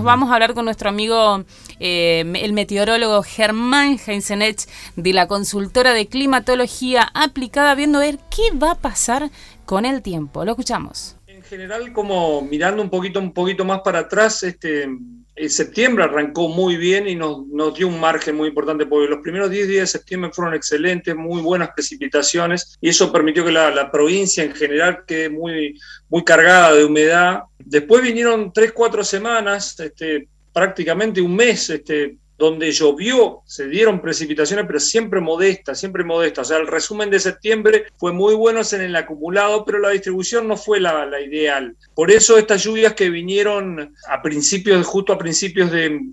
nos vamos a hablar con nuestro amigo, el meteorólogo Germán Heinzenech, de la consultora de climatología aplicada, viendo a ver qué va a pasar con el tiempo. Lo escuchamos. En general, como mirando un poquito más para atrás, septiembre arrancó muy bien y nos dio un margen muy importante, porque los primeros 10 días de septiembre fueron excelentes, muy buenas precipitaciones, y eso permitió que la provincia en general quede muy, muy cargada de humedad. Después vinieron 3-4 semanas, prácticamente un mes, donde llovió, se dieron precipitaciones, pero siempre modestas. O sea, el resumen de septiembre fue muy bueno en el acumulado, pero la distribución no fue la ideal. Por eso estas lluvias que vinieron justo a principios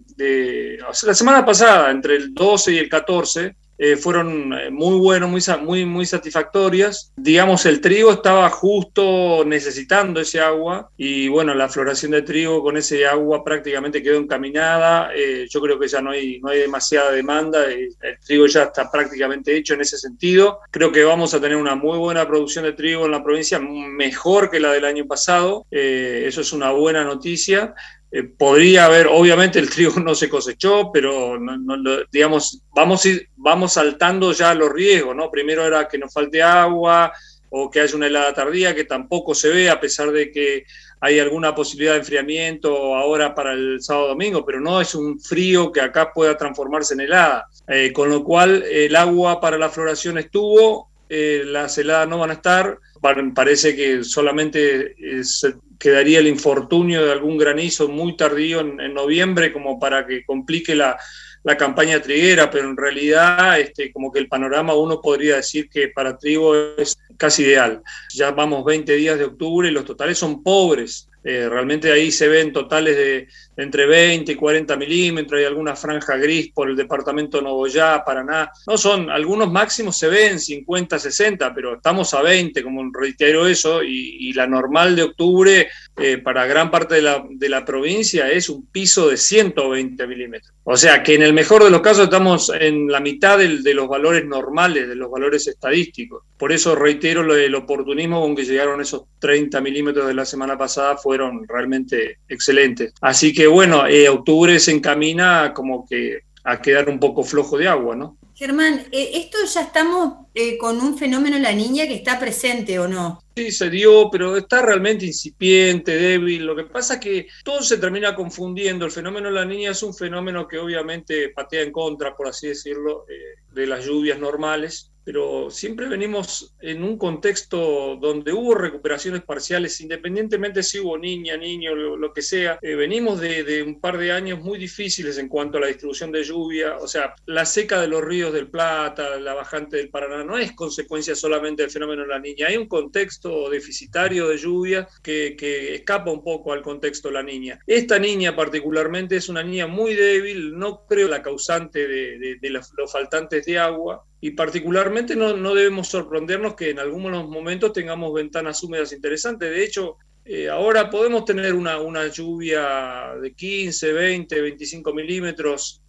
o sea, la semana pasada, entre el 12 y el 14, fueron muy buenos, muy satisfactorias. Digamos, el trigo estaba justo necesitando ese agua y bueno, la floración de trigo con ese agua prácticamente quedó encaminada. Yo creo que ya no hay demasiada demanda, el trigo ya está prácticamente hecho en ese sentido. Creo que vamos a tener una muy buena producción de trigo en la provincia, mejor que la del año pasado. Eso es una buena noticia. Podría haber, obviamente el trigo no se cosechó, pero digamos, vamos saltando ya los riesgos, ¿no? Primero era que nos falte agua o que haya una helada tardía, que tampoco se ve, a pesar de que hay alguna posibilidad de enfriamiento ahora para el sábado-domingo, pero no es un frío que acá pueda transformarse en helada. Con lo cual el agua para la floración estuvo, las heladas no van a estar, parece que solamente quedaría el infortunio de algún granizo muy tardío en noviembre como para que complique la campaña triguera, pero en realidad como que el panorama uno podría decir que para trigo es casi ideal. Ya vamos 20 días de octubre y los totales son pobres. Realmente ahí se ven totales de entre 20 y 40 milímetros, hay alguna franja gris por el departamento de Nogoyá, Paraná. No son, algunos máximos se ven 50, 60, pero estamos a 20, como reitero eso, y la normal de octubre para gran parte de la provincia es un piso de 120 milímetros. O sea que en el mejor de los casos estamos en la mitad de los valores normales, de los valores estadísticos. Por eso reitero el oportunismo con que llegaron esos 30 milímetros de la semana pasada, fueron realmente excelentes. Así que bueno, octubre se encamina como que a quedar un poco flojo de agua, ¿no? Germán, esto ya estamos con un fenómeno La Niña que está presente, ¿o no? Sí, se dio, pero está realmente incipiente, débil. Lo que pasa es que todo se termina confundiendo. El fenómeno de La Niña es un fenómeno que obviamente patea en contra, por así decirlo, de las lluvias normales, pero siempre venimos en un contexto donde hubo recuperaciones parciales, independientemente si hubo niña, niño, lo que sea. Venimos de un par de años muy difíciles en cuanto a la distribución de lluvia. O sea, la seca de los ríos del Plata, la bajante del Paraná, no es consecuencia solamente del fenómeno de La Niña. Hay un contexto deficitario de lluvia que escapa un poco al contexto de La Niña. Esta niña particularmente es una niña muy débil, no creo la causante de los faltantes de agua, y particularmente no debemos sorprendernos que en algunos momentos tengamos ventanas húmedas interesantes. De hecho, ahora podemos tener una lluvia de 15, 20, 25 milímetros.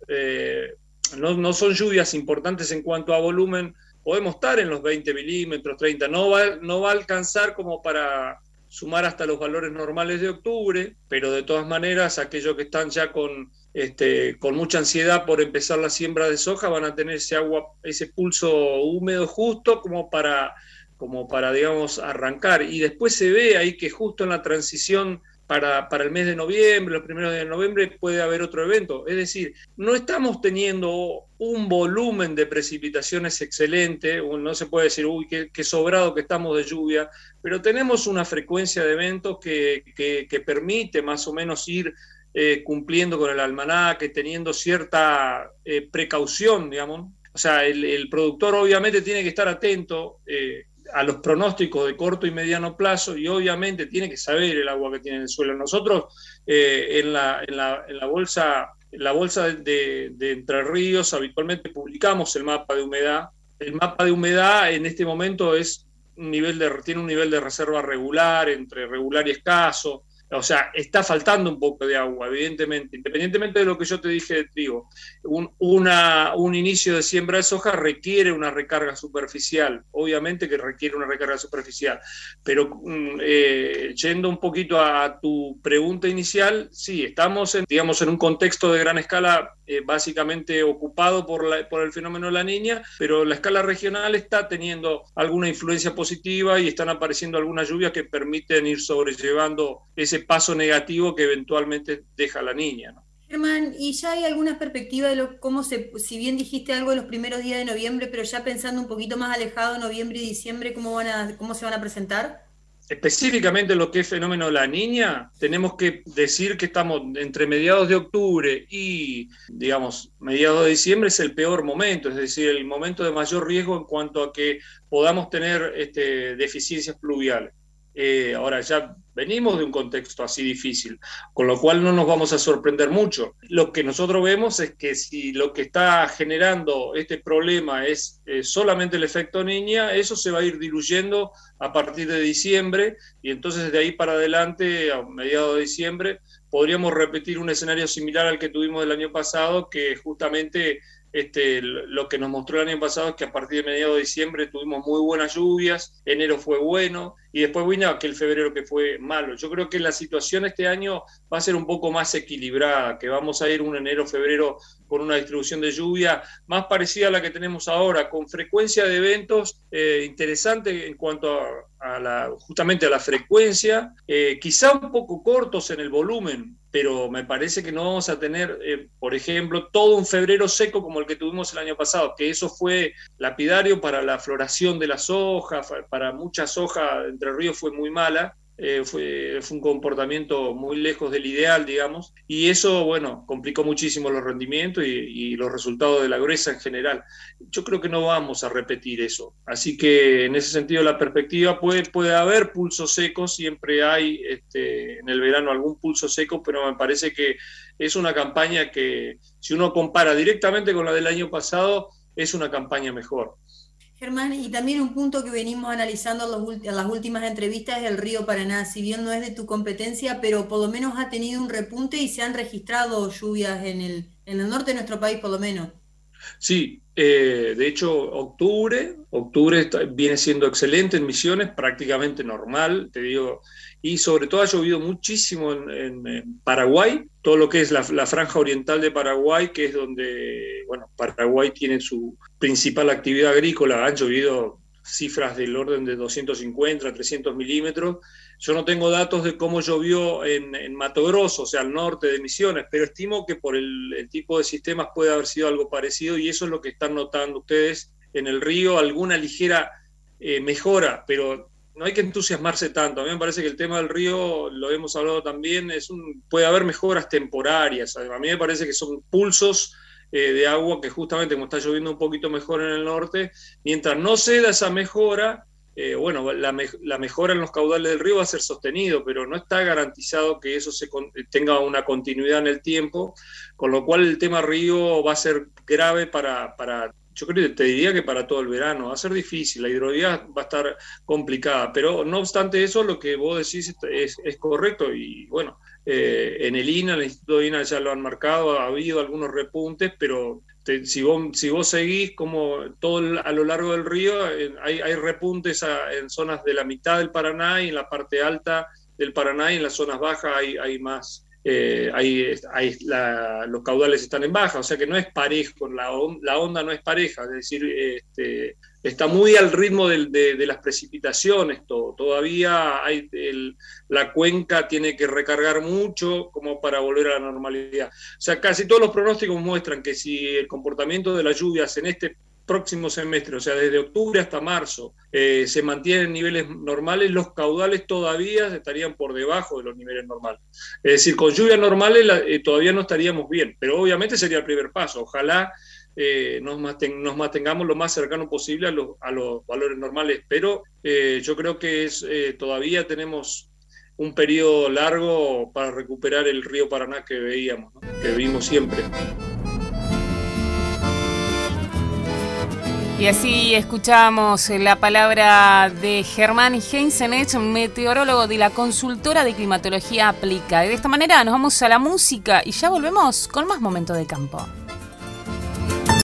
No son lluvias importantes en cuanto a volumen. Podemos estar en los 20 milímetros, 30. No va a alcanzar como para sumar hasta los valores normales de octubre, pero de todas maneras aquellos que están ya con mucha ansiedad por empezar la siembra de soja van a tener ese pulso húmedo justo como para, digamos, arrancar. Y después se ve ahí que justo en la transición para el mes de noviembre, los primeros días de noviembre, puede haber otro evento. Es decir, no estamos teniendo un volumen de precipitaciones excelente, no se puede decir, uy, qué sobrado que estamos de lluvia, pero tenemos una frecuencia de eventos que permite más o menos ir cumpliendo con el almanaque, teniendo cierta precaución, digamos. O sea, el productor obviamente tiene que estar atento a los pronósticos de corto y mediano plazo, y obviamente tiene que saber el agua que tiene en el suelo. Nosotros en la bolsa de Entre Ríos habitualmente publicamos el mapa de humedad. El mapa de humedad en este momento tiene un nivel de reserva regular, entre regular y escaso. O sea, está faltando un poco de agua, evidentemente. Independientemente de lo que yo te dije de trigo, un inicio de siembra de soja requiere una recarga superficial. Obviamente que requiere una recarga superficial. Pero yendo un poquito a tu pregunta inicial, sí, estamos digamos, en un contexto de gran escala básicamente ocupado por el fenómeno de la Niña, pero la escala regional está teniendo alguna influencia positiva y están apareciendo algunas lluvias que permiten ir sobrellevando ese paso negativo que eventualmente deja la Niña, ¿no? Germán, ¿y ya hay alguna perspectiva de si bien dijiste algo de los primeros días de noviembre, pero ya pensando un poquito más alejado, noviembre y diciembre, cómo se van a presentar? Específicamente lo que es fenómeno de la Niña, tenemos que decir que estamos entre mediados de octubre y, digamos, mediados de diciembre es el peor momento, es decir, el momento de mayor riesgo en cuanto a que podamos tener deficiencias pluviales. Ahora ya venimos de un contexto así difícil, con lo cual no nos vamos a sorprender mucho. Lo que nosotros vemos es que si lo que está generando este problema es solamente el efecto Niña, eso se va a ir diluyendo a partir de diciembre, y entonces de ahí para adelante, a mediados de diciembre, podríamos repetir un escenario similar al que tuvimos el año pasado, que justamente lo que nos mostró el año pasado es que a partir de mediados de diciembre tuvimos muy buenas lluvias, enero fue bueno y después vino aquel febrero que fue malo. Yo creo que la situación este año va a ser un poco más equilibrada, que vamos a ir un enero-febrero con una distribución de lluvia más parecida a la que tenemos ahora, con frecuencia de eventos interesante en cuanto justamente a la frecuencia, quizá un poco cortos en el volumen, pero me parece que no vamos a tener, por ejemplo, todo un febrero seco como el que tuvimos el año pasado, que eso fue lapidario para la floración de la soja, para mucha soja. Entre Ríos fue muy mala, fue un comportamiento muy lejos del ideal, digamos, y eso, bueno, complicó muchísimo los rendimientos y los resultados de la gruesa en general. Yo creo que no vamos a repetir eso, así que en ese sentido la perspectiva puede haber pulsos secos, siempre hay en el verano algún pulso seco, pero me parece que es una campaña que, si uno compara directamente con la del año pasado, es una campaña mejor. Germán, y también un punto que venimos analizando en las últimas entrevistas es el río Paraná. Si bien no es de tu competencia, pero por lo menos ha tenido un repunte y se han registrado lluvias en el norte de nuestro país, por lo menos. Sí, de hecho octubre viene siendo excelente en Misiones, prácticamente normal, te digo, y sobre todo ha llovido muchísimo en Paraguay, todo lo que es la franja oriental de Paraguay, que es donde, bueno, Paraguay tiene su principal actividad agrícola. Han llovido cifras del orden de 250 a 300 milímetros. Yo no tengo datos de cómo llovió en Mato Grosso, o sea, al norte de Misiones, pero estimo que por el tipo de sistemas puede haber sido algo parecido, y eso es lo que están notando ustedes en el río, alguna ligera mejora, pero no hay que entusiasmarse tanto. A mí me parece que el tema del río, lo hemos hablado también, puede haber mejoras temporarias. A mí me parece que son pulsos de agua que justamente como está lloviendo un poquito mejor en el norte, mientras no ceda esa mejora, bueno, la mejora en los caudales del río va a ser sostenido, pero no está garantizado que eso tenga una continuidad en el tiempo, con lo cual el tema río va a ser grave yo creo que te diría que para todo el verano. Va a ser difícil, la hidrovía va a estar complicada, pero no obstante eso, lo que vos decís es correcto, y bueno, en el Instituto INA ya lo han marcado, ha habido algunos repuntes, pero si vos seguís como a lo largo del río, hay repuntes en zonas de la mitad del Paraná y en la parte alta del Paraná, y en las zonas bajas hay más. Los caudales están en baja, o sea que no es parejo, la onda no es pareja, es decir, está muy al ritmo de las precipitaciones todavía la cuenca tiene que recargar mucho como para volver a la normalidad. O sea, casi todos los pronósticos muestran que si el comportamiento de las lluvias en este próximo semestre, o sea, desde octubre hasta marzo, se mantienen en niveles normales, los caudales todavía estarían por debajo de los niveles normales. Es decir, con lluvias normales todavía no estaríamos bien, pero obviamente sería el primer paso. Ojalá nos mantengamos lo más cercano posible a los valores normales, pero yo creo que todavía tenemos un periodo largo para recuperar el río Paraná que veíamos, ¿no? Que vimos siempre. Y así escuchamos la palabra de Germán Heinzenich, meteorólogo de la consultora de climatología aplicada. Y de esta manera nos vamos a la música y ya volvemos con más Momento de Campo.